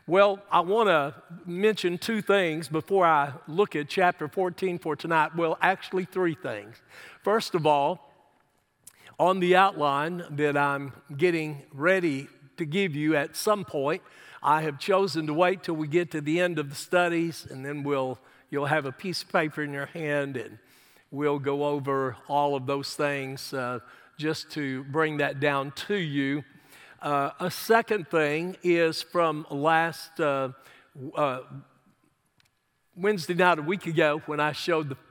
Well, I want to mention two things before I look at chapter 14 for tonight. Well, actually, three things. First of all, on the outline that I'm getting ready to give you at some point, I have chosen to wait till we get to the end of the studies, and then you'll have a piece of paper in your hand, and we'll go over all of those things just to bring that down to you. A second thing is from last Wednesday night, a week ago, when I showed the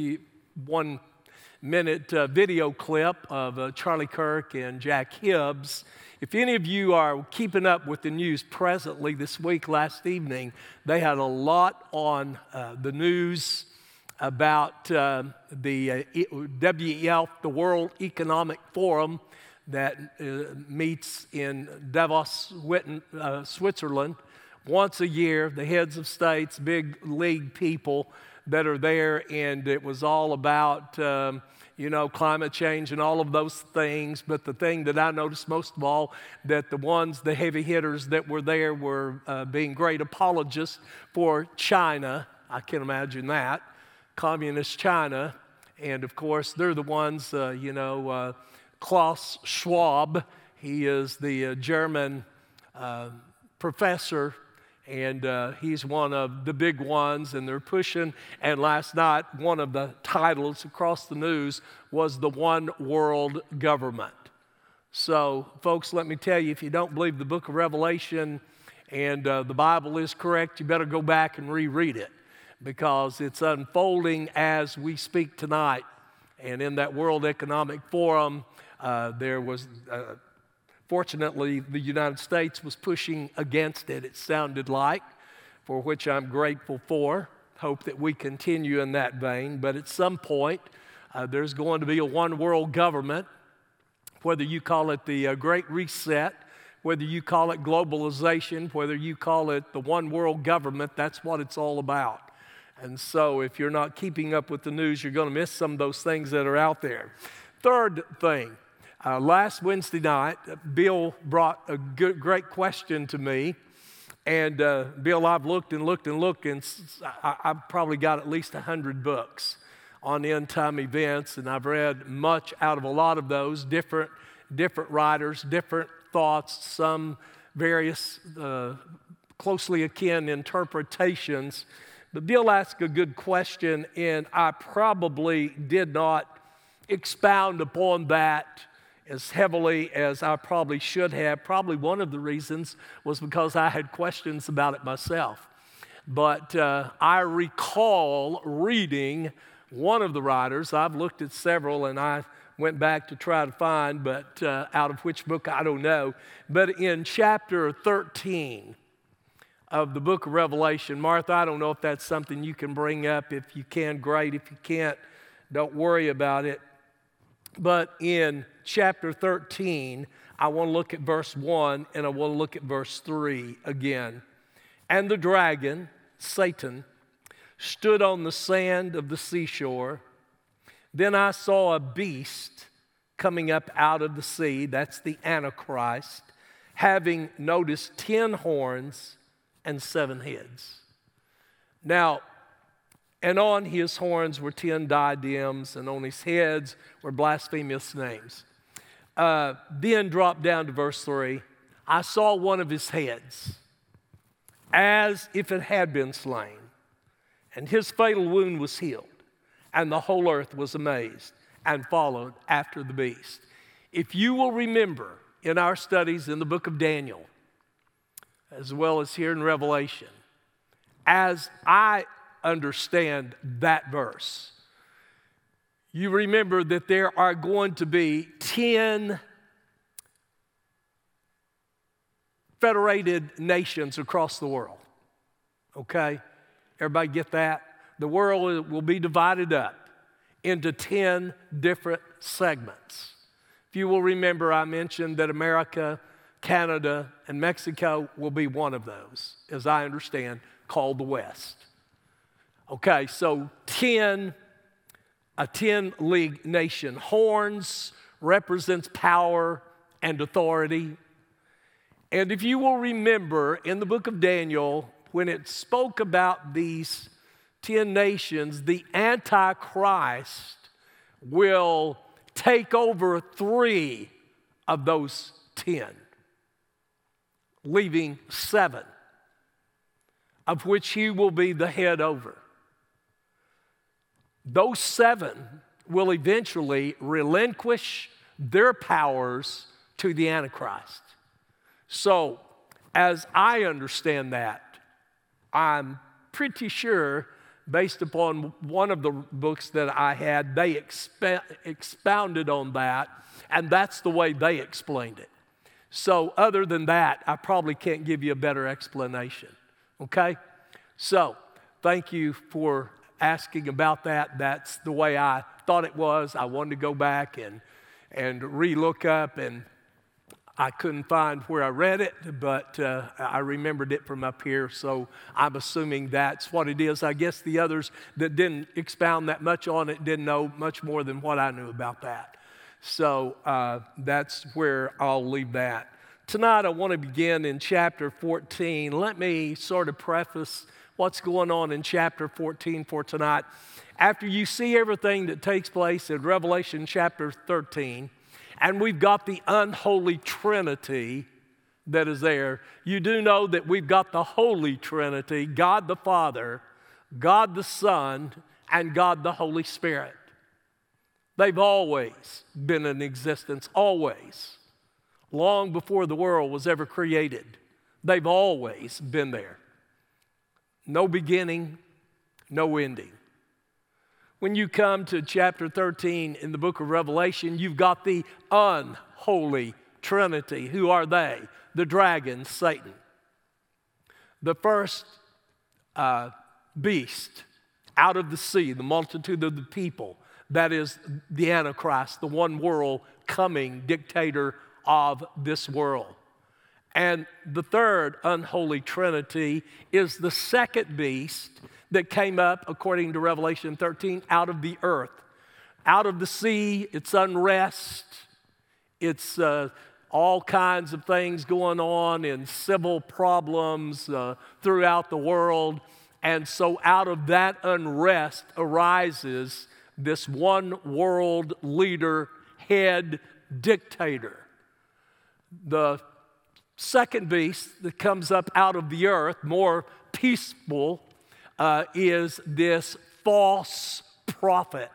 51-minute video clip of Charlie Kirk and Jack Hibbs. If any of you are keeping up with the news presently this week, last evening, they had a lot on the news about the WEF, the World Economic Forum, that meets in Davos, Switzerland, once a year. The heads of states, big league people that are there, and it was all about, climate change and all of those things. But the thing that I noticed most of all, that the heavy hitters that were there were being great apologists for China. I can imagine that, communist China. And of course, they're the ones, Klaus Schwab, he is the German professor, and he's one of the big ones, and they're pushing. And last night, one of the titles across the news was the One World Government. So, folks, let me tell you, if you don't believe the book of Revelation and the Bible is correct, you better go back and reread it, because it's unfolding as we speak tonight. And in that World Economic Forum, there was, fortunately, the United States was pushing against it, it sounded like, for which I'm grateful for. Hope that we continue in that vein. But at some point, there's going to be a one world government, whether you call it the Great Reset, whether you call it globalization, whether you call it the one world government, that's what it's all about. And so if you're not keeping up with the news, you're going to miss some of those things that are out there. Third thing, last Wednesday night, Bill brought a great question to me. And Bill, I've looked, and I've probably got at least 100 books on end time events, and I've read much out of a lot of those, different writers, different thoughts, some various closely akin interpretations. But Bill asked a good question, and I probably did not expound upon that as heavily as I probably should have. Probably one of the reasons was because I had questions about it myself. But I recall reading one of the writers. I've looked at several, and I went back to try to find, but out of which book, I don't know. But in chapter 13 of the book of Revelation, Martha, I don't know if that's something you can bring up. If you can, great. If you can't, don't worry about it. But in chapter 13, I want to look at verse 1, and I want to look at verse 3 again. And the dragon, Satan, stood on the sand of the seashore. Then I saw a beast coming up out of the sea, that's the Antichrist, having, notice, 10 horns and 7 heads. Now, and on his horns were 10 diadems, and on his heads were blasphemous names. Then drop down to verse 3. I saw one of his heads as if it had been slain, and his fatal wound was healed, and the whole earth was amazed and followed after the beast. If you will remember in our studies in the book of Daniel, as well as here in Revelation, as I understand that verse, you remember that there are going to be 10 federated nations across the world. Okay? Everybody get that? The world will be divided up into 10 different segments. If you will remember, I mentioned that America, Canada, and Mexico will be one of those, as I understand, called the West. Okay, so a 10-league nation. Horns represents power and authority. And if you will remember in the book of Daniel, when it spoke about these 10 nations, the Antichrist will take over 3 of those 10, leaving 7, of which he will be the head over. Those 7 will eventually relinquish their powers to the Antichrist. So, as I understand that, I'm pretty sure, based upon one of the books that I had, they expounded on that, and that's the way they explained it. So, other than that, I probably can't give you a better explanation. Okay? So, thank you for asking about that. That's the way I thought it was. I wanted to go back and re-look up, and I couldn't find where I read it, but I remembered it from up here, so I'm assuming that's what it is. I guess the others that didn't expound that much on it didn't know much more than what I knew about that. So that's where I'll leave that. Tonight I want to begin in chapter 14. Let me sort of preface what's going on in chapter 14 for tonight. After you see everything that takes place in Revelation chapter 13, and we've got the unholy Trinity that is there, you do know that we've got the Holy Trinity, God the Father, God the Son, and God the Holy Spirit. They've always been in existence, always. Long before the world was ever created, they've always been there. No beginning, no ending. When you come to chapter 13 in the book of Revelation, you've got the unholy Trinity. Who are they? The dragon, Satan. The first beast out of the sea, the multitude of the people, that is the Antichrist, the one world coming dictator of this world. And the third unholy Trinity is the second beast that came up, according to Revelation 13, out of the earth. Out of the sea, it's unrest. It's all kinds of things going on in civil problems throughout the world. And so out of that unrest arises this one world leader, head dictator. The second beast that comes up out of the earth, more peaceful, is this false prophet.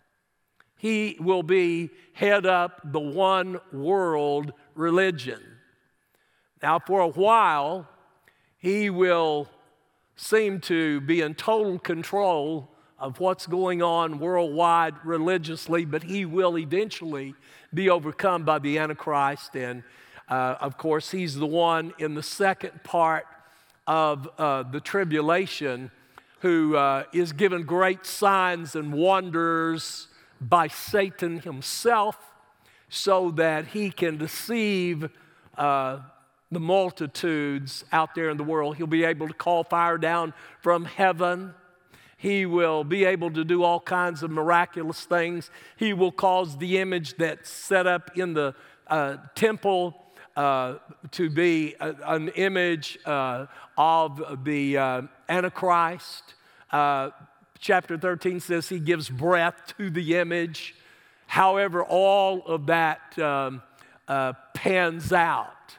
He will be head up the one world religion. Now, for a while, he will seem to be in total control of what's going on worldwide religiously, but he will eventually be overcome by the Antichrist. And of course, he's the one in the second part of the tribulation who is given great signs and wonders by Satan himself so that he can deceive the multitudes out there in the world. He'll be able to call fire down from heaven. He will be able to do all kinds of miraculous things. He will cause the image that's set up in the temple to be an image of the Antichrist. Chapter 13 says he gives breath to the image. However, all of that pans out.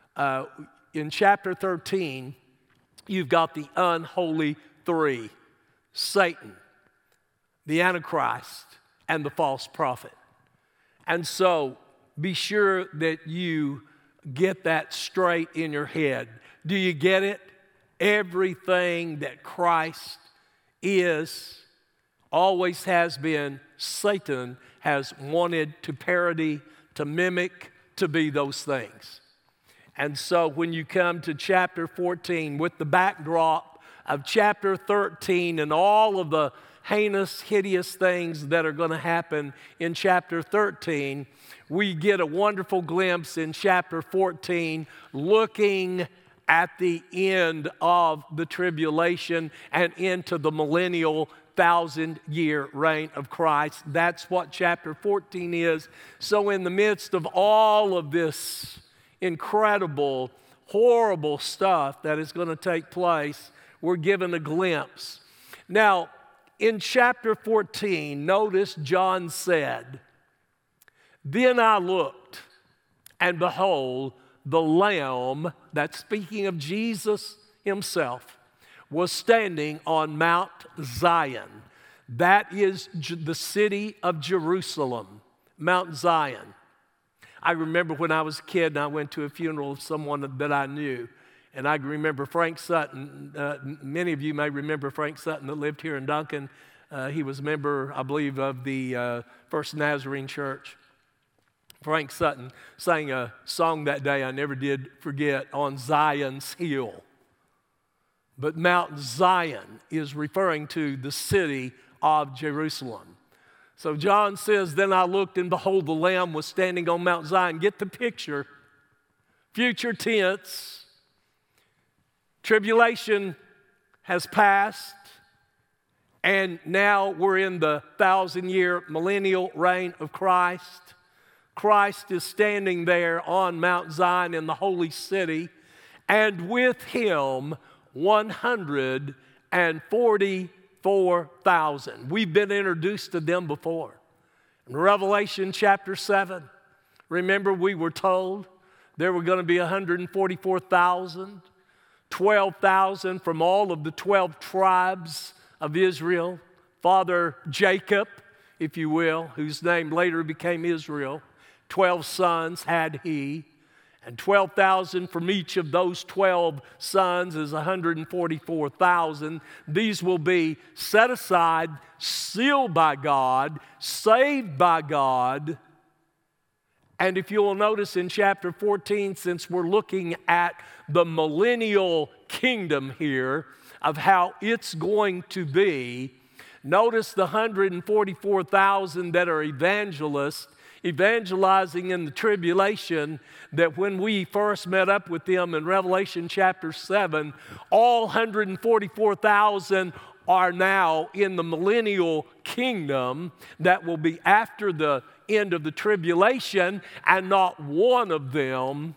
In chapter 13, you've got the unholy three: Satan, the Antichrist, and the false prophet. And so be sure that you get that straight in your head. Do you get it? Everything that Christ is, always has been, Satan has wanted to parody, to mimic, to be those things. And so when you come to chapter 14 with the backdrop of chapter 13 and all of the heinous, hideous things that are going to happen in chapter 13, we get a wonderful glimpse in chapter 14 looking at the end of the tribulation and into the millennial 1,000-year reign of Christ. That's what chapter 14 is. So in the midst of all of this incredible horrible stuff that is going to take place. We're given a glimpse. Now, in chapter 14, notice John said, "Then I looked, and behold, the Lamb," that's speaking of Jesus himself, "was standing on Mount Zion." That is the city of Jerusalem, Mount Zion. I remember when I was a kid and I went to a funeral of someone that I knew. And I remember Frank Sutton. Many of you may remember Frank Sutton that lived here in Duncan. He was a member, I believe, of the First Nazarene Church. Frank Sutton sang a song that day I never did forget, "On Zion's Hill." But Mount Zion is referring to the city of Jerusalem. So John says, "Then I looked, and behold, the Lamb was standing on Mount Zion." Get the picture. Future tense. Tribulation has passed, and now we're in the 1,000-year millennial reign of Christ. Christ is standing there on Mount Zion in the holy city, and with him 144,000. We've been introduced to them before. In Revelation chapter 7, remember we were told there were going to be 144,000, 12,000 from all of the 12 tribes of Israel. Father Jacob, if you will, whose name later became Israel, 12 sons had he. And 12,000 from each of those 12 sons is 144,000. These will be set aside, sealed by God, saved by God. And if you will notice in chapter 14, since we're looking at the millennial kingdom here of how it's going to be, notice the 144,000 that are evangelists, evangelizing in the tribulation, that when we first met up with them in Revelation chapter 7, all 144,000 are now in the millennial kingdom that will be after the end of the tribulation, and not one of them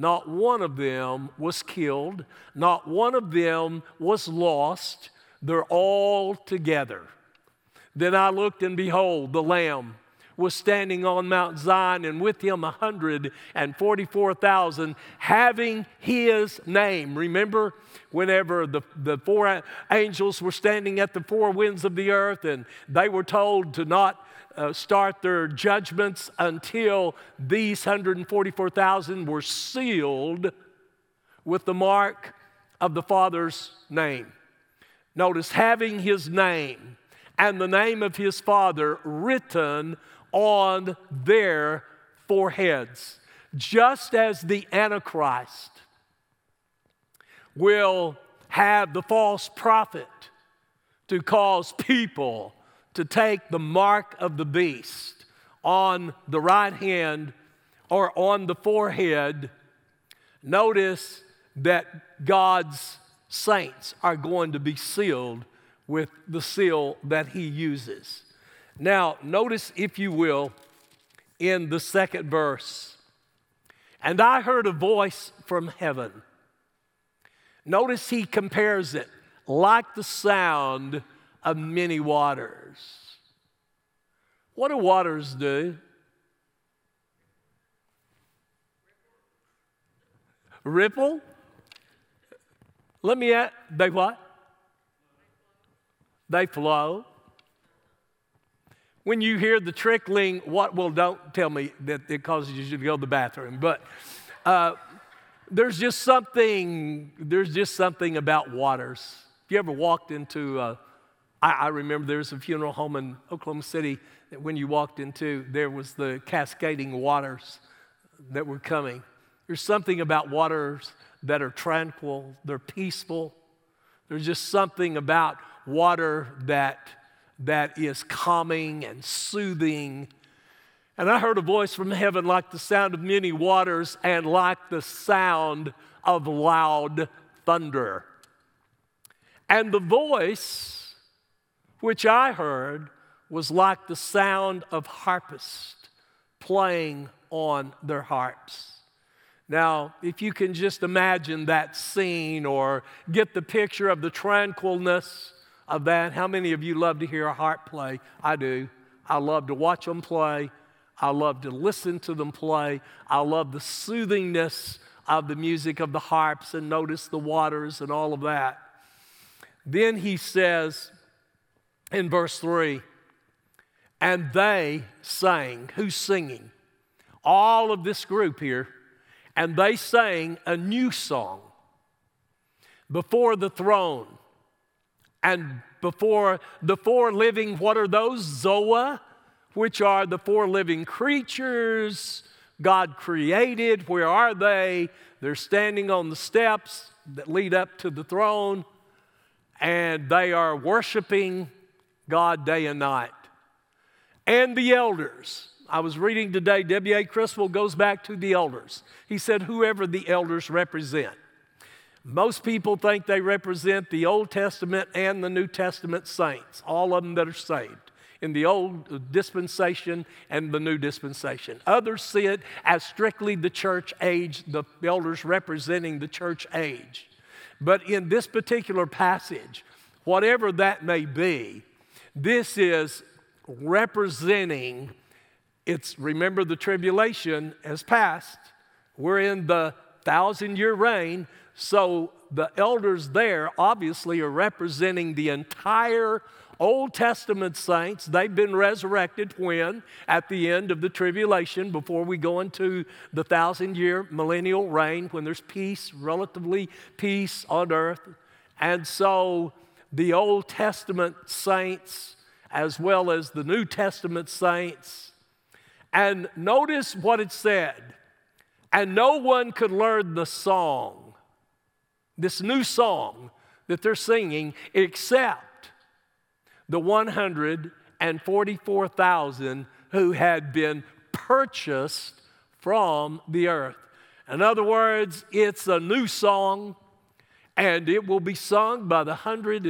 was killed, not one of them was lost. They're all together. Then I looked, and behold, the Lamb was standing on Mount Zion, and with him 144,000, having his name. Remember whenever the four angels were standing at the four winds of the earth, and they were told to not start their judgments until these 144,000 were sealed with the mark of the Father's name. Notice, having his name and the name of his Father written on their foreheads. Just as the Antichrist will have the false prophet to cause people to take the mark of the beast on the right hand or on the forehead, notice that God's saints are going to be sealed with the seal that he uses. Now, notice, if you will, in the second verse, "And I heard a voice from heaven." Notice he compares it like the sound of many waters. What do waters do? Ripple? Let me add, they what? They flow. When you hear the trickling, don't tell me that it causes you to go to the bathroom, but there's just something about waters. If you ever walked into, I remember there was a funeral home in Oklahoma City that when you walked into, there was the cascading waters that were coming. There's something about waters that are tranquil, they're peaceful. There's just something about water that is calming and soothing. And I heard a voice from heaven like the sound of many waters and like the sound of loud thunder. And the voice which I heard was like the sound of harpists playing on their harps. Now, if you can just imagine that scene or get the picture of the tranquilness of that, how many of you love to hear a harp play? I do. I love to watch them play. I love to listen to them play. I love the soothingness of the music of the harps and notice the waters and all of that. Then he says in verse 3, and they sang. Who's singing? All of this group here. And they sang a new song before the throne and before the four living, what are those? Zoa, which are the four living creatures God created. Where are they? They're standing on the steps that lead up to the throne, and they are worshiping God day and night. And the elders. I was reading today, W.A. Criswell goes back to the elders. He said, whoever the elders represent. Most people think they represent the Old Testament and the New Testament saints, all of them that are saved in the Old Dispensation and the New Dispensation. Others see it as strictly the church age, the elders representing the church age. But in this particular passage, whatever that may be, this is representing. Remember, the tribulation has passed. We're in the 1,000-year reign. So the elders there obviously are representing the entire Old Testament saints. They've been resurrected when? At the end of the tribulation, before we go into the 1,000-year millennial reign, when there's peace, relatively peace on earth. And so the Old Testament saints as well as the New Testament saints. And notice what it said. And no one could learn the song, this new song that they're singing, except the 144,000 who had been purchased from the earth. In other words, it's a new song, and it will be sung by the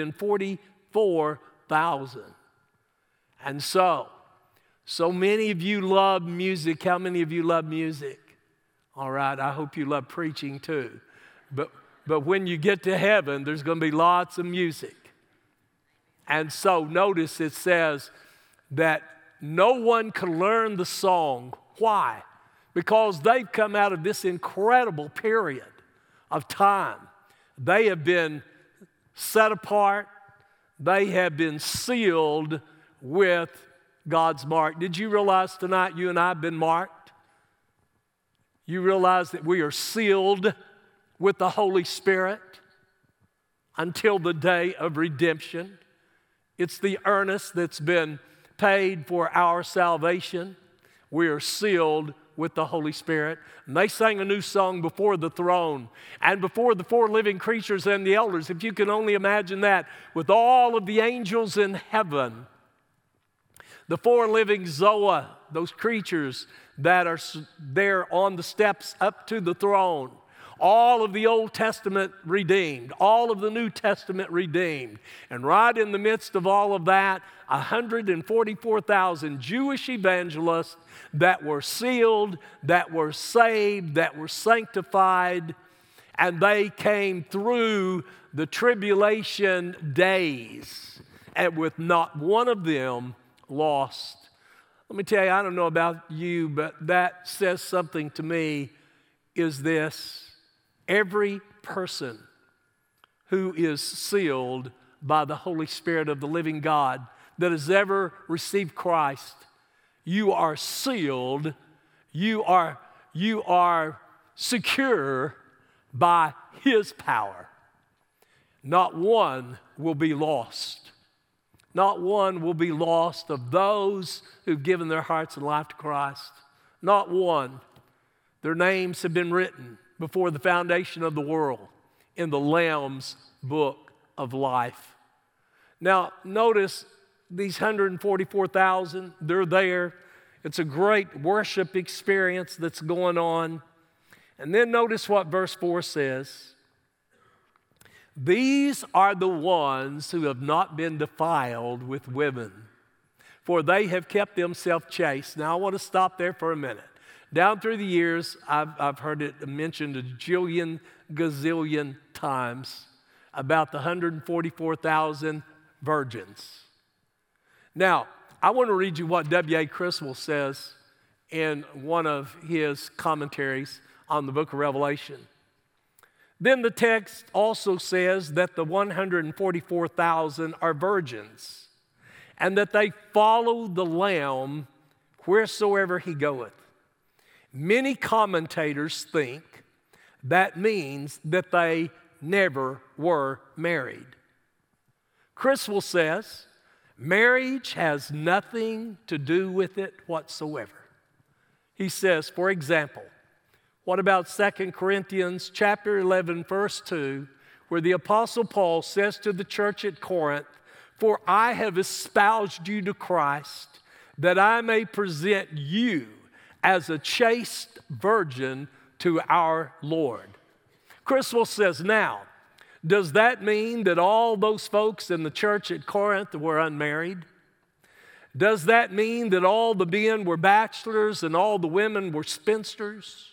144,000. And so many of you love music. How many of you love music? All right, I hope you love preaching too. But when you get to heaven, there's going to be lots of music. And so notice it says that no one can learn the song. Why? Because they've come out of this incredible period of time. They have been set apart. They have been sealed with God's mark. Did you realize tonight you and I have been marked? You realize that we are sealed with the Holy Spirit until the day of redemption. It's the earnest that's been paid for our salvation. We are sealed with the Holy Spirit. And they sang a new song before the throne and before the four living creatures and the elders. If you can only imagine that, with all of the angels in heaven. The four living Zoa, those creatures that are there on the steps up to the throne. All of the Old Testament redeemed, all of the New Testament redeemed. And right in the midst of all of that, 144,000 Jewish evangelists that were sealed, that were saved, that were sanctified, and they came through the tribulation days, and with not one of them lost. Let me tell you, I don't know about you, but that says something to me, is this: every person who is sealed by the Holy Spirit of the living God that has ever received Christ, you are sealed, you are secure by His power. Not one will be lost. Not one will be lost of those who've given their hearts and life to Christ. Not one. Their names have been written before the foundation of the world in the Lamb's book of life. Now, notice these 144,000, they're there. It's a great worship experience that's going on. And then notice what verse 4 says. These are the ones who have not been defiled with women, for they have kept themselves chaste. Now, I want to stop there for a minute. Down through the years, I've heard it mentioned a gazillion times about the 144,000 virgins. Now, I want to read you what W.A. Criswell says in one of his commentaries on the book of Revelation. Then the text also says that the 144,000 are virgins, and that they follow the Lamb wheresoever he goeth. Many commentators think that means that they never were married. Criswell says, marriage has nothing to do with it whatsoever. He says, for example, what about 2 Corinthians chapter 11, verse 2, where the Apostle Paul says to the church at Corinth, "For I have espoused you to Christ, that I may present you as a chaste virgin to our Lord." Criswell says, now, does that mean that all those folks in the church at Corinth were unmarried? Does that mean that all the men were bachelors and all the women were spinsters?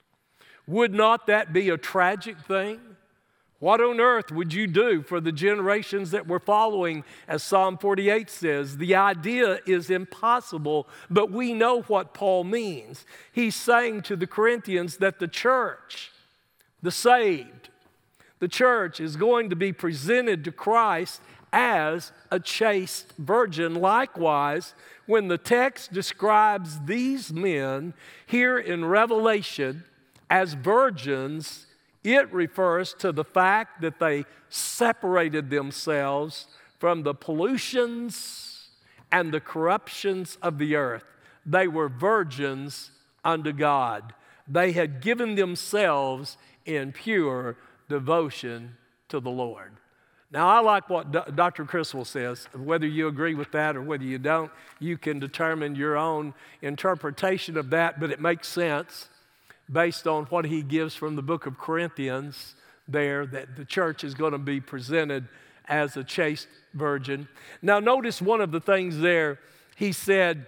Would not that be a tragic thing? What on earth would you do for the generations that were following? As Psalm 48 says, the idea is impossible, but we know what Paul means. He's saying to the Corinthians that the church, the saved, the church is going to be presented to Christ as a chaste virgin. Likewise, when the text describes these men here in Revelation as virgins, it refers to the fact that they separated themselves from the pollutions and the corruptions of the earth. They were virgins unto God. They had given themselves in pure devotion to the Lord. Now, I like what Dr. Criswell says. Whether you agree with that or whether you don't, you can determine your own interpretation of that, but it makes sense based on what he gives from the book of Corinthians there, that the church is going to be presented as a chaste virgin. Now, notice one of the things there, he said,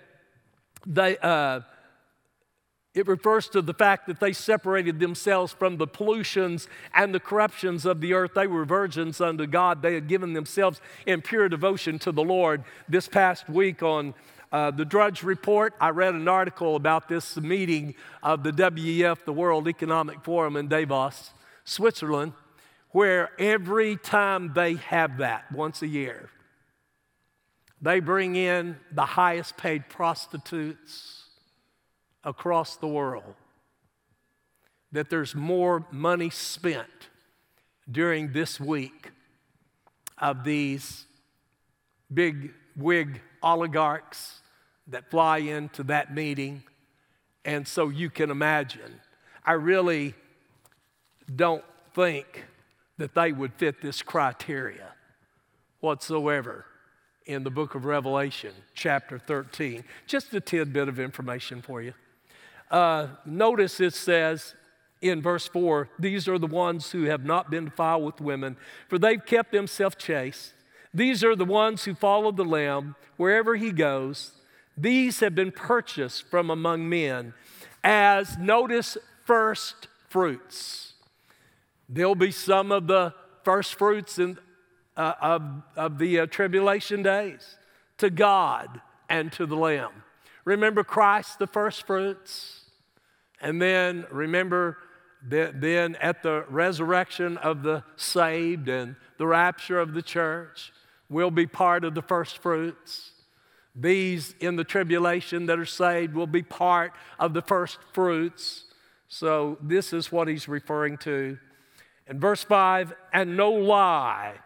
it refers to the fact that they separated themselves from the pollutions and the corruptions of the earth. They were virgins unto God. They had given themselves in pure devotion to the Lord. This past week on the Drudge Report, I read an article about this meeting of the WEF, the World Economic Forum in Davos, Switzerland, where every time they have that, once a year, they bring in the highest paid prostitutes across the world. That there's more money spent during this week of these big wig oligarchs that fly into that meeting. And so you can imagine, I really don't think that they would fit this criteria whatsoever in the book of Revelation, chapter 13. Just a tidbit of information for you. Notice it says in verse 4, these are the ones who have not been defiled with women, for they've kept themselves chaste. These are the ones who follow the Lamb wherever he goes. These have been purchased from among men as, notice, first fruits. There'll be some of the first fruits of the tribulation days to God and to the Lamb. Remember Christ, the first fruits? And then remember then at the resurrection of the saved and the rapture of the church, we'll be part of the first fruits. These in the tribulation that are saved will be part of the first fruits. So this is what he's referring to. In verse 5, and no lie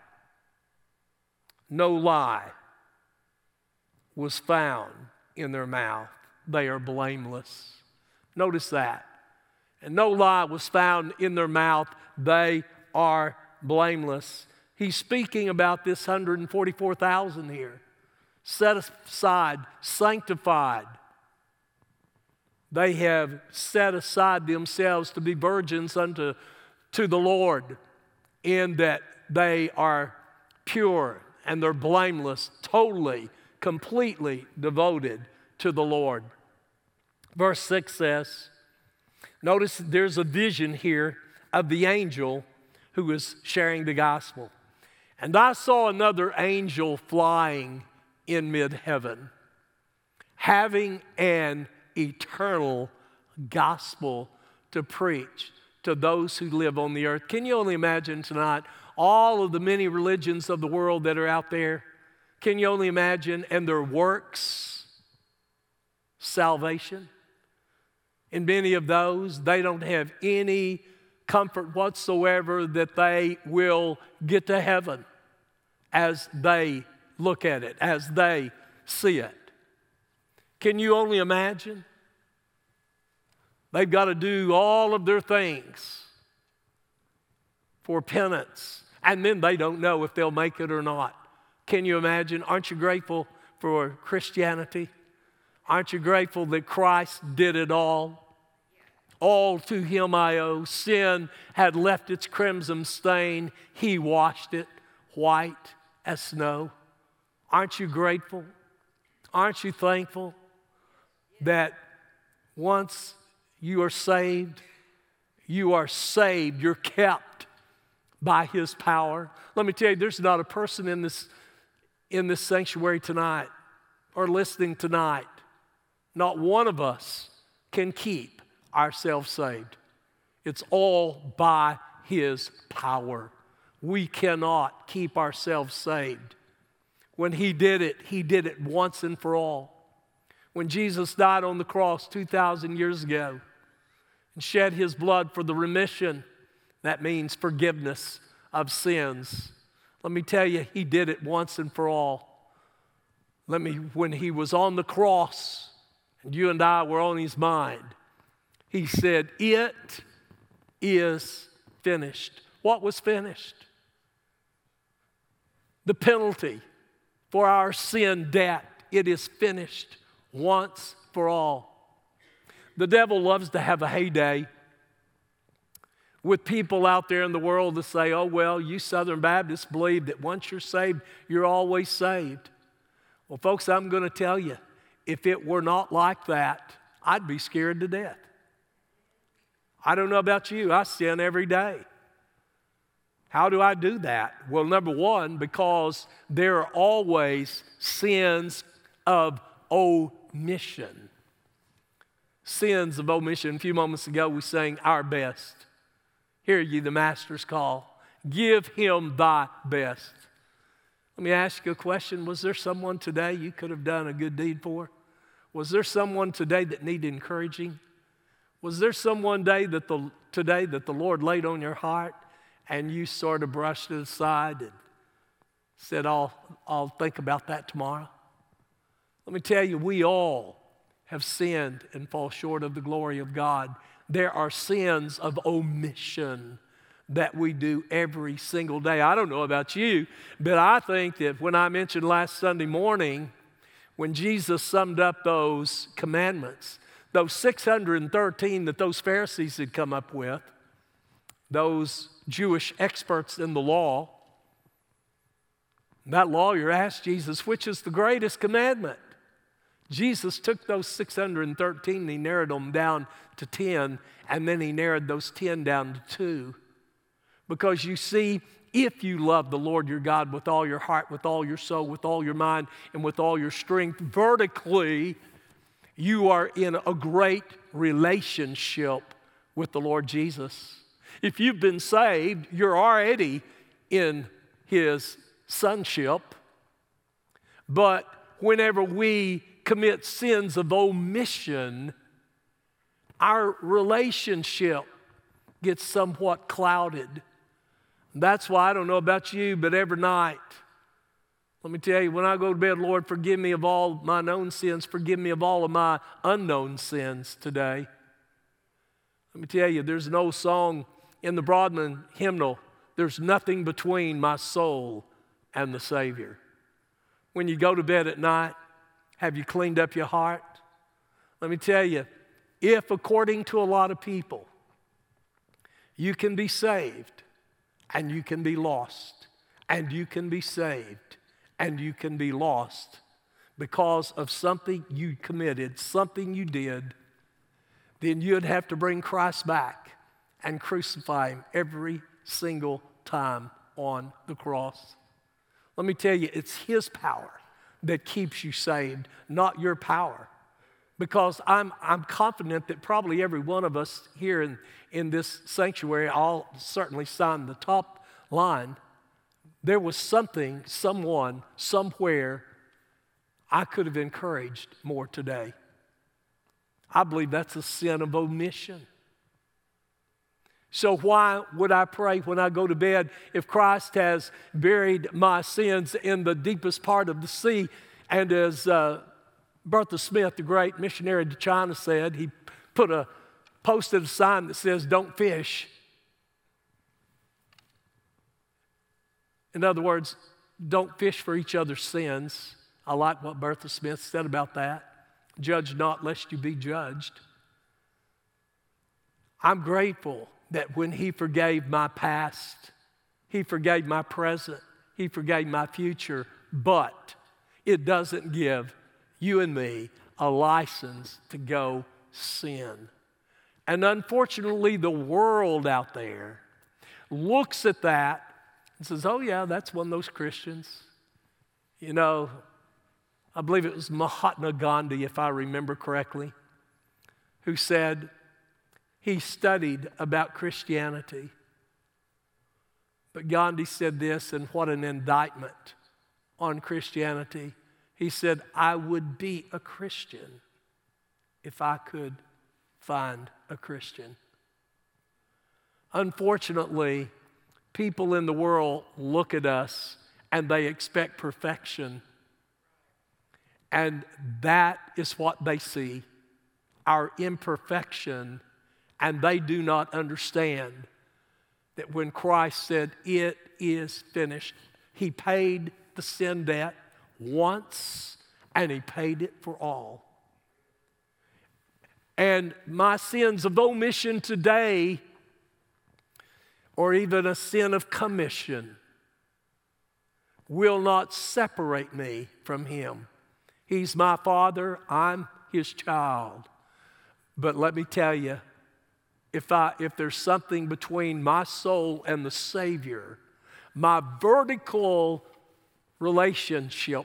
was found in their mouth. They are blameless. Notice that. And no lie was found in their mouth. They are blameless. He's speaking about this 144,000 here. Set aside, sanctified. They have set aside themselves to be virgins unto the Lord, in that they are pure and they're blameless, totally, completely devoted to the Lord. Verse 6 says, Notice there's a vision here of the angel who was sharing the gospel. And I saw another angel flying in mid-heaven, having an eternal gospel to preach to those who live on the earth. Can you only imagine tonight all of the many religions of the world that are out there? Can you only imagine? And their works, salvation. In many of those, they don't have any comfort whatsoever that they will get to heaven as they look at it, as they see it. Can you only imagine? They've got to do all of their things for penance, and then they don't know if they'll make it or not. Can you imagine? Aren't you grateful for Christianity? Aren't you grateful that Christ did it all? All to him I owe. Sin had left its crimson stain. He washed it white as snow. Aren't you grateful? Aren't you thankful that once you are saved, you're kept by his power? Let me tell you, there's not a person in this sanctuary tonight or listening tonight, not one of us can keep ourselves saved. It's all by his power. We cannot keep ourselves saved. When he did it once and for all. When Jesus died on the cross 2,000 years ago and shed his blood for the remission, that means forgiveness of sins. Let me tell you, he did it once and for all. When he was on the cross and you and I were on his mind, he said, "It is finished." What was finished? The penalty for our sin debt. It is finished once for all. The devil loves to have a heyday with people out there in the world to say, "Oh, well, you Southern Baptists believe that once you're saved, you're always saved." Well, folks, I'm going to tell you, if it were not like that, I'd be scared to death. I don't know about you. I sin every day. How do I do that? Well, number one, because there are always sins of omission. Sins of omission. A few moments ago, we sang Our Best. Hear ye the Master's call. Give him thy best. Let me ask you a question. Was there someone today you could have done a good deed for? Was there someone today that needed encouraging? Was there someone today that the Lord laid on your heart and you sort of brushed it aside and said, I'll think about that tomorrow? Let me tell you, we all have sinned and fall short of the glory of God. There are sins of omission that we do every single day. I don't know about you, but I think that when I mentioned last Sunday morning, when Jesus summed up those commandments, those 613 that those Pharisees had come up with, those Jewish experts in the law, that lawyer asked Jesus, which is the greatest commandment? Jesus took those 613 and he narrowed them down to 10, and then he narrowed those 10 down to 2. Because you see, if you love the Lord your God with all your heart, with all your soul, with all your mind, and with all your strength, vertically, you are in a great relationship with the Lord Jesus. If you've been saved, you're already in his sonship. But whenever we commit sins of omission, our relationship gets somewhat clouded. That's why, I don't know about you, but every night, let me tell you, when I go to bed, Lord, forgive me of all my known sins, forgive me of all of my unknown sins today. Let me tell you, there's an old song in the Broadman hymnal, there's nothing between my soul and the Savior. When you go to bed at night, have you cleaned up your heart? Let me tell you, if according to a lot of people, you can be saved and you can be lost, and you can be saved and you can be lost because of something you committed, something you did, then you'd have to bring Christ back and crucify him every single time on the cross. Let me tell you, it's his power that keeps you saved, not your power. Because I'm confident that probably every one of us here in this sanctuary, I'll certainly sign the top line, there was something, someone, somewhere I could have encouraged more today. I believe that's a sin of omission. So why would I pray when I go to bed if Christ has buried my sins in the deepest part of the sea? And as Bertha Smith, the great missionary to China, said, he posted a sign that says, "Don't fish." In other words, don't fish for each other's sins. I like what Bertha Smith said about that. Judge not lest you be judged. I'm grateful that when he forgave my past, he forgave my present, he forgave my future, but it doesn't give you and me a license to go sin. And unfortunately, the world out there looks at that and says, "Oh yeah, that's one of those Christians." You know, I believe it was Mahatma Gandhi, if I remember correctly, who said he studied about Christianity. But Gandhi said this, and what an indictment on Christianity. He said, "I would be a Christian if I could find a Christian." Unfortunately, people in the world look at us and they expect perfection. And that is what they see, our imperfection. And they do not understand that when Christ said, "It is finished," he paid the sin debt once and he paid it for all. And my sins of omission today, or even a sin of commission, will not separate me from him. He's my Father, I'm his child. But let me tell you, if there's something between my soul and the Savior, my vertical relationship,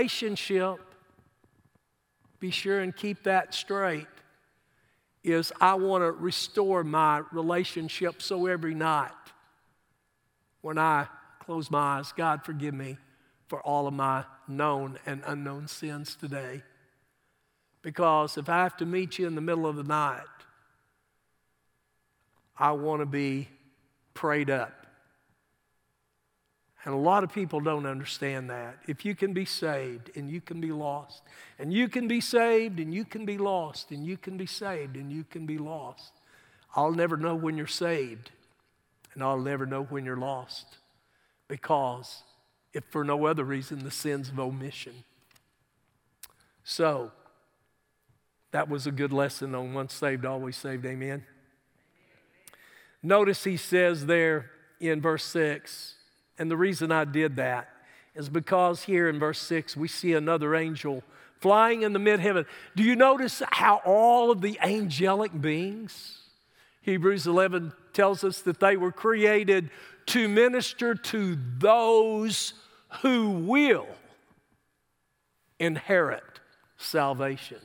be sure and keep that straight, is I want to restore my relationship. So every night when I close my eyes, God, forgive me for all of my known and unknown sins today. Because if I have to meet you in the middle of the night, I want to be prayed up. And a lot of people don't understand that. If you can be saved and you can be lost, and you can be saved and you can be lost, and you can be saved and you can be lost, I'll never know when you're saved, and I'll never know when you're lost. Because, if for no other reason, the sins of omission. So, that was a good lesson on once saved, always saved. Amen. Notice he says there in verse 6, and the reason I did that is because here in verse 6 we see another angel flying in the mid-heaven. Do you notice how all of the angelic beings, Hebrews 11 tells us that they were created to minister to those who will inherit salvation.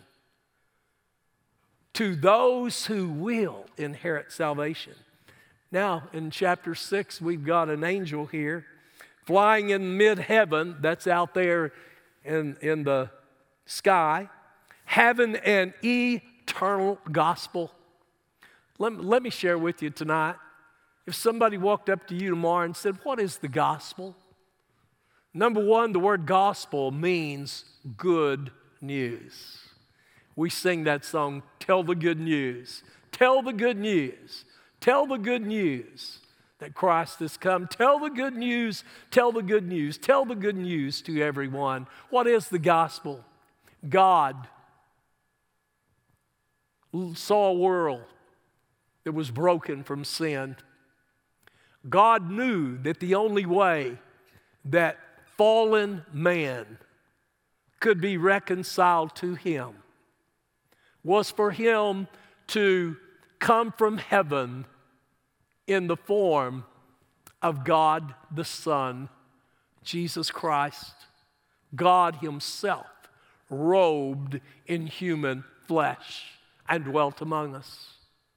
To those who will inherit salvation. Now, in chapter 6, we've got an angel here flying in mid-heaven, that's out there in the sky, having an eternal gospel. Let me share with you tonight. If somebody walked up to you tomorrow and said, "What is the gospel?" Number one, the word gospel means good news. We sing that song, "Tell the good news." Tell the good news. Tell the good news that Christ has come. Tell the good news. Tell the good news. Tell the good news to everyone. What is the gospel? God saw a world that was broken from sin. God knew that the only way that fallen man could be reconciled to him was for him to come from heaven in the form of God the Son, Jesus Christ, God Himself, robed in human flesh and dwelt among us.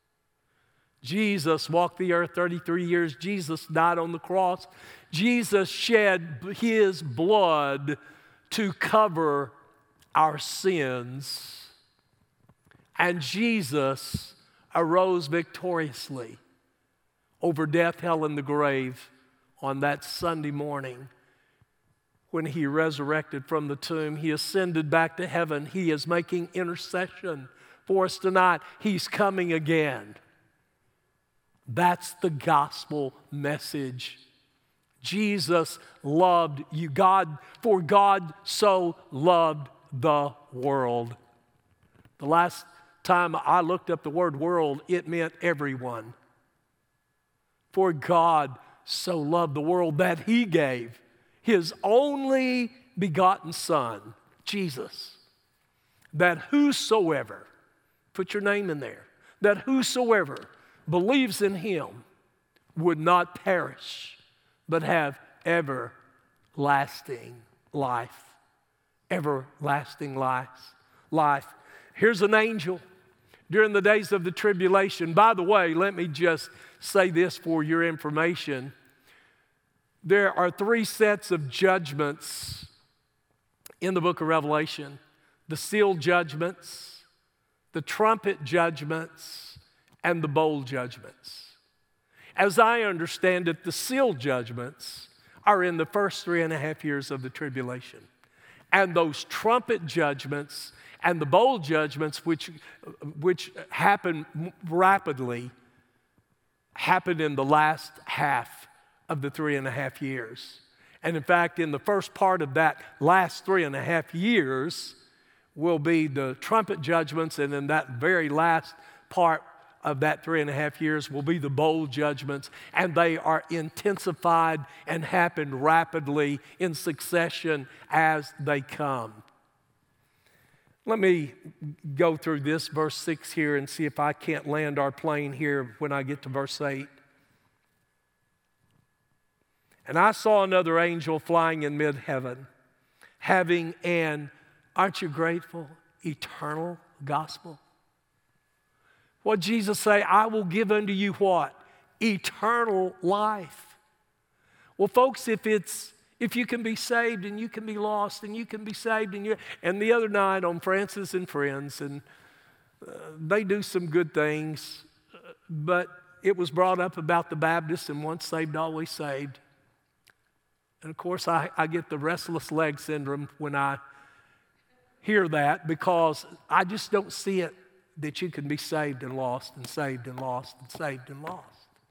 Jesus walked the earth 33 years. Jesus died on the cross. Jesus shed His blood to cover our sins. And Jesus arose victoriously over death, hell, and the grave on that Sunday morning when He resurrected from the tomb. He ascended back to heaven. He is making intercession for us tonight. He's coming again. That's the gospel message. Jesus loved you. For God so loved the world. The last time I looked up the word world, it meant everyone. For God so loved the world that He gave His only begotten Son, Jesus, that whosoever, put your name in there, that whosoever believes in Him would not perish, but have everlasting life. Everlasting life. Here's an angel during the days of the tribulation. By the way, let me just say this for your information. There are 3 sets of judgments in the book of Revelation: the seal judgments, the trumpet judgments, and the bowl judgments. As I understand it, the seal judgments are in the first 3.5 years of the tribulation. And those trumpet judgments and the bowl judgments, which happen rapidly, happen in the last half of the 3.5 years. And in fact, in the first part of that last 3.5 years will be the trumpet judgments, and in that very last part of that 3.5 years will be the bowl judgments, and they are intensified and happen rapidly in succession as they come. Let me go through this verse 6 here and see if I can't land our plane here when I get to verse 8. And I saw another angel flying in mid-heaven, having an, aren't you grateful, eternal gospel. What Jesus say? I will give unto you what? Eternal life. Well, folks, if you can be saved and you can be lost and you can be saved and the other night on Francis and Friends, and they do some good things, but it was brought up about the Baptists and once saved, always saved. And of course, I get the restless leg syndrome when I hear that, because I just don't see it that you can be saved and lost and saved and lost and saved and lost.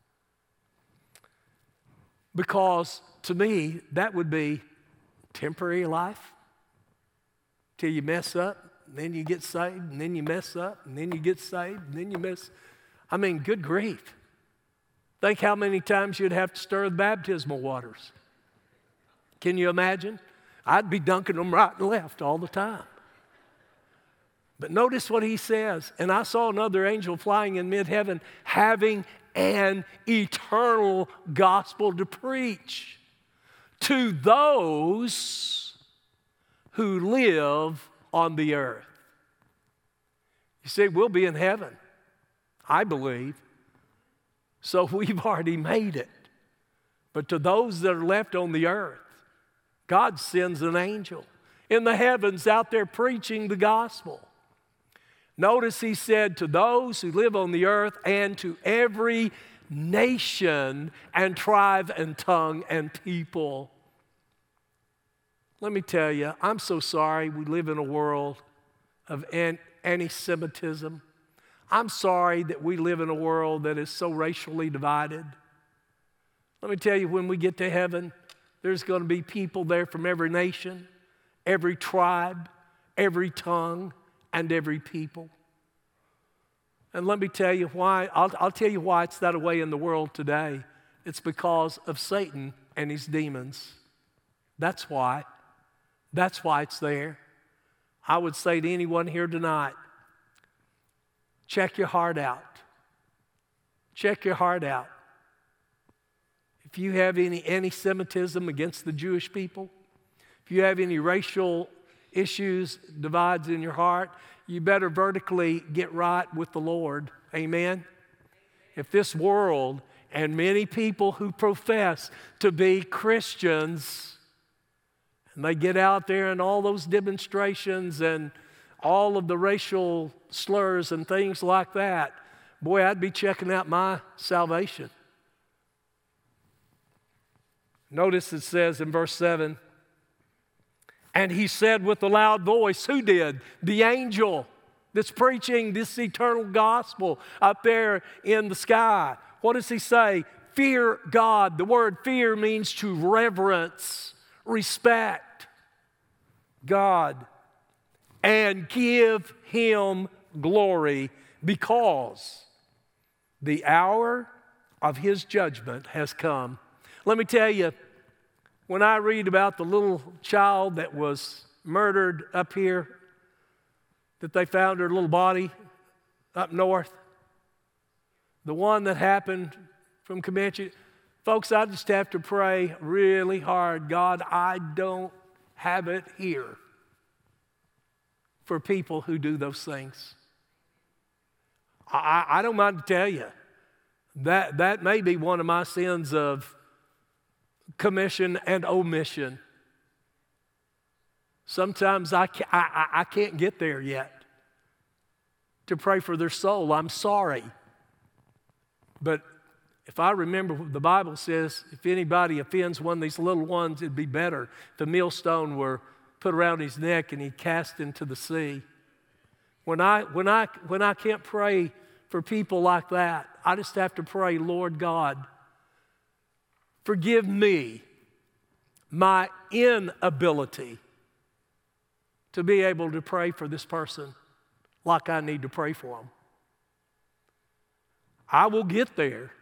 Because to me, that would be temporary life till you mess up, and then you get saved, and then you mess up, and then you get saved, and then you mess. I mean, good grief. Think how many times you'd have to stir the baptismal waters. Can you imagine? I'd be dunking them right and left all the time. But notice what he says. And I saw another angel flying in mid-heaven, having an eternal gospel to preach to those who live on the earth. You see, we'll be in heaven, I believe. So we've already made it. But to those that are left on the earth, God sends an angel in the heavens out there preaching the gospel. Notice he said, to those who live on the earth and to every nation and tribe and tongue and people. Let me tell you, I'm so sorry we live in a world of anti-Semitism. I'm sorry that we live in a world that is so racially divided. Let me tell you, when we get to heaven, there's going to be people there from every nation, every tribe, every tongue, and every people. And let me tell you why. I'll tell you why it's that way in the world today. It's because of Satan and his demons. That's why. That's why it's there. I would say to anyone here tonight, check your heart out. Check your heart out. If you have any anti-Semitism against the Jewish people, if you have any racial issues, divides in your heart, you better vertically get right with the Lord. Amen? If this world and many people who profess to be Christians, and they get out there and all those demonstrations and all of the racial slurs and things like that, boy, I'd be checking out my salvation. Notice it says in verse 7, and he said with a loud voice, who did? The angel that's preaching this eternal gospel up there in the sky. What does he say? Fear God. The word fear means to reverence, respect God, and give him glory, because the hour of his judgment has come. Let me tell you, when I read about the little child that was murdered up here, that they found her little body up north, the one that happened from Comanche, folks, I just have to pray really hard, God, I don't have it here for people who do those things. I don't mind to tell you, that may be one of my sins of commission and omission. Sometimes I can't get there yet to pray for their soul. I'm sorry. But if I remember what the Bible says, if anybody offends one of these little ones, it'd be better if a millstone were put around his neck and he cast into the sea. When I can't pray for people like that, I just have to pray, Lord God, forgive me my inability to be able to pray for this person like I need to pray for them. I will get there,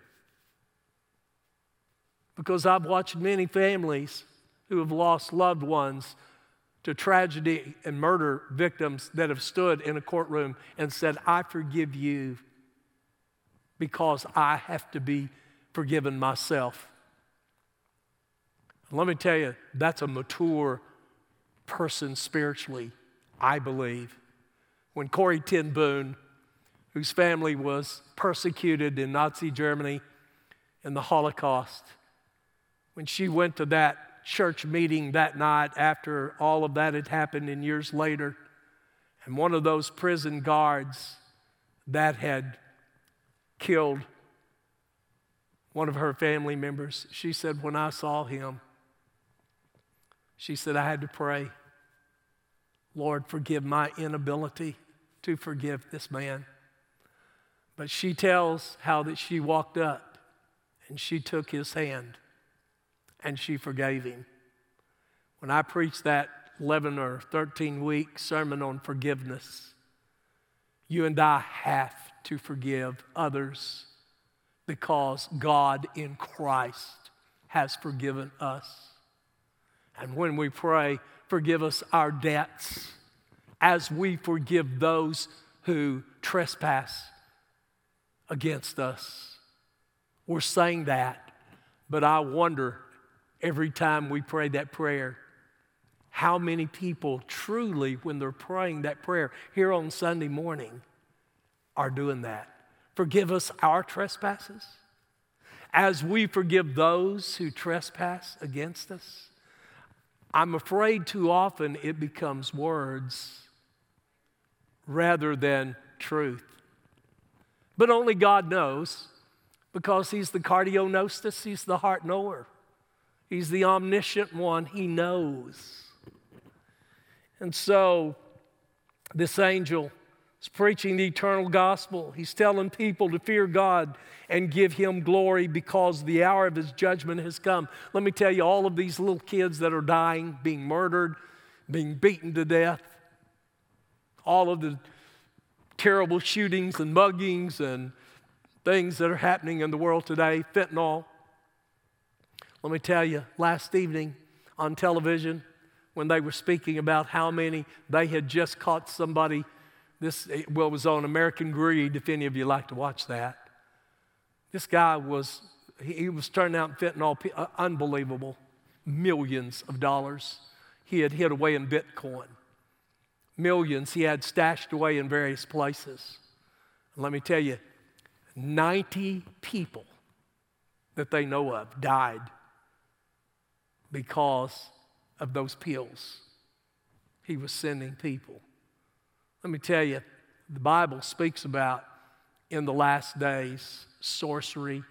because I've watched many families who have lost loved ones to tragedy and murder victims that have stood in a courtroom and said, I forgive you because I have to be forgiven myself. And let me tell you, that's a mature person spiritually, I believe. When Corrie ten Boom, whose family was persecuted in Nazi Germany in the Holocaust, when she went to that church meeting that night after all of that had happened and years later, and one of those prison guards that had killed one of her family members, she said, when I saw him, she said, I had to pray, Lord, forgive my inability to forgive this man. But she tells how that she walked up and she took his hand and she forgave him. When I preached that 11 or 13-week sermon on forgiveness, you and I have to forgive others because God in Christ has forgiven us. And when we pray, forgive us our debts as we forgive those who trespass against us. We're saying that, but I wonder every time we pray that prayer, how many people truly, when they're praying that prayer here on Sunday morning, are doing that. Forgive us our trespasses as we forgive those who trespass against us. I'm afraid too often it becomes words rather than truth. But only God knows, because he's the cardiognostus, he's the heart knower. He's the omniscient one, he knows. And so this angel is preaching the eternal gospel. He's telling people to fear God and give him glory because the hour of his judgment has come. Let me tell you, all of these little kids that are dying, being murdered, being beaten to death, all of the terrible shootings and muggings and things that are happening in the world today, fentanyl. Let me tell you, last evening on television, when they were speaking about how many they had just caught somebody it was on American Greed, if any of you like to watch that. This guy was turning out fentanyl, unbelievable, millions of dollars he had hid away in Bitcoin. Millions he had stashed away in various places. And let me tell you, 90 people that they know of died because of those pills he was sending people. Let me tell you, the Bible speaks about in the last days sorcery,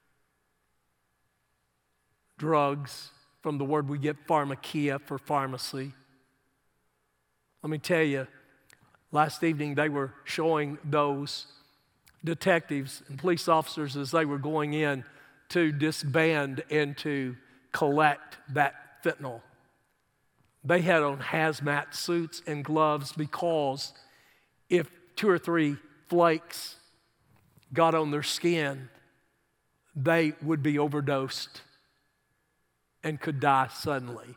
drugs, from the word we get pharmakia for pharmacy. Let me tell you, last evening they were showing those detectives and police officers as they were going in to disband and to collect that fentanyl. They had on hazmat suits and gloves because if 2 or 3 flakes got on their skin, they would be overdosed and could die suddenly.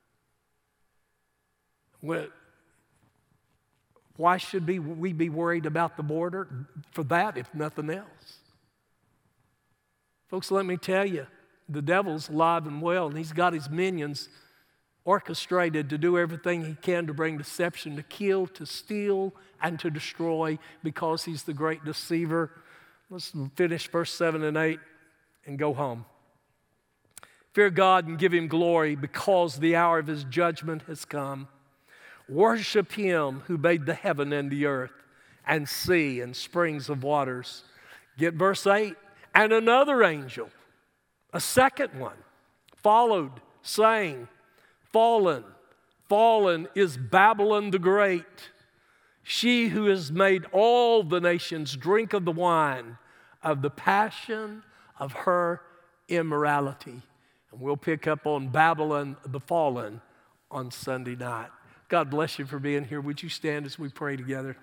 Why should we be worried about the border for that, if nothing else? Folks, let me tell you, the devil's alive and well, and he's got his minions orchestrated to do everything he can to bring deception, to kill, to steal, and to destroy, because he's the great deceiver. Let's finish verse 7 and 8 and go home. Fear God and give him glory, because the hour of his judgment has come. Worship him who made the heaven and the earth and sea and springs of waters. Get verse 8. And another angel, a second one, followed, saying, Fallen, fallen is Babylon the Great, she who has made all the nations drink of the wine of the passion of her immorality. And we'll pick up on Babylon the Fallen on Sunday night. God bless you for being here. Would you stand as we pray together?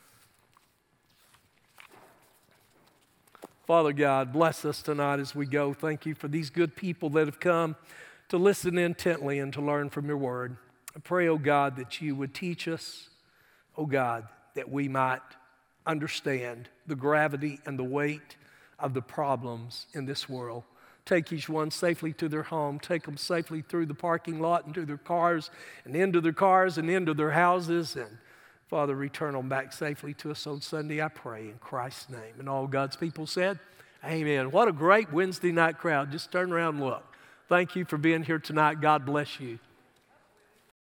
Father God, bless us tonight as we go. Thank you for these good people that have come to listen intently and to learn from your word. I pray, oh God, that you would teach us, oh God, that we might understand the gravity and the weight of the problems in this world. Take each one safely to their home. Take them safely through the parking lot and to their cars and into their cars and into their houses. And Father, return them back safely to us on Sunday, I pray, in Christ's name. And all God's people said, amen. What a great Wednesday night crowd. Just turn around and look. Thank you for being here tonight. God bless you.